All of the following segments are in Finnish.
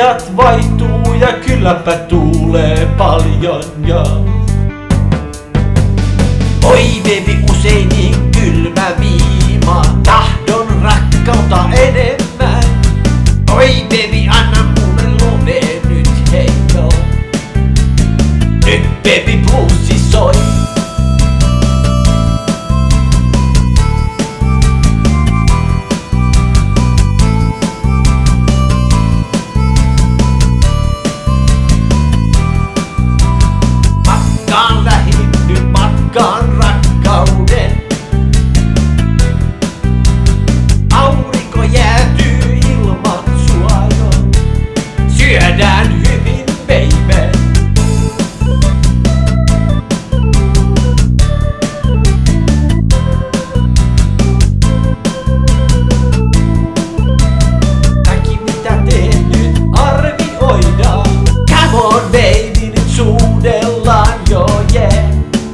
Ajat vaihtuu ja kylläpä tuulee paljon ja oi baby, usein niin kylmä viima. Tahdon rakkautta enemmän. Oi baby, anna mulle love nyt, hei jo. Nyt baby bluesi soi. Matkaan lähin, nyt matkaan rakkauden. Aurinko jäätyy ilman sua jo. Syödään hyvin, baby. Kaikki mitä teet nyt arvioidaan. Come on baby, nyt suudellaan jo, yeah.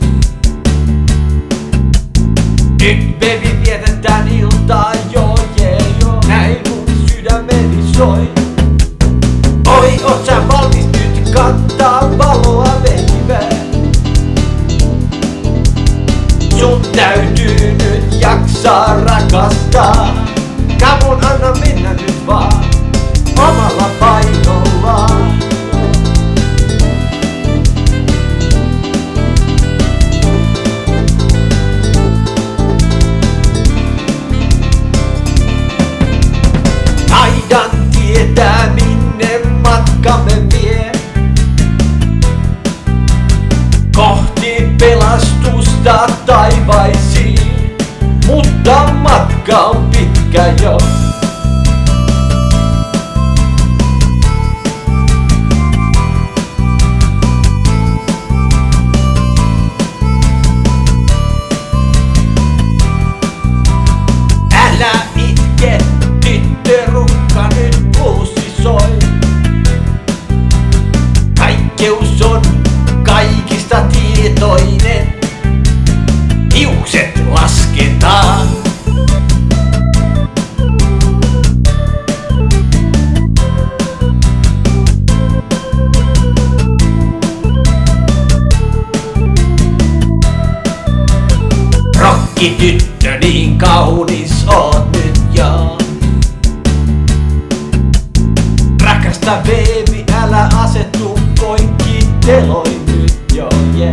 Nyt baby vietetään iltaa jo, yeah, jo. Näin mun sydämeni soi. Oi, oot sä valmis nyt kantaa valoa, baby? Sun täytyy nyt jaksaa rakastaa. Come on, anna mennä nyt vaan omalla painollaan. Taidan tietää minne matkamme vie. Kohti pelastusta taivaisiin. Mutta matka on pitkä jo. Älä itke, tyttörukka, nyt bluesi soi. Kaikkeus on kaikista tietoinen. Hiukset lasketaan. Rokkityttö, niin kaunis oot nyt jo. Rakasta baby, älä asettu poikkiteloin nyt jo, yeah.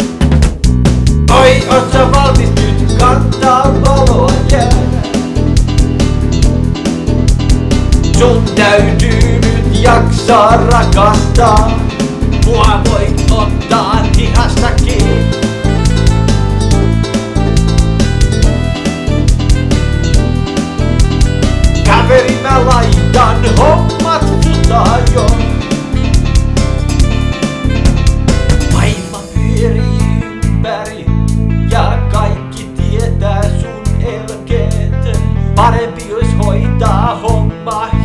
Oi, oot sä valmis nyt kantaa valoa, yeah. Sun täytyy nyt jaksaa rakastaa. Mua voit ottaa hihasta kiinni. Kaveri, mä laitan hommat futaa jo. Maailma pyörii ympäri ja kaikki tietää sun elkeet. Parempi ois hoitaa homma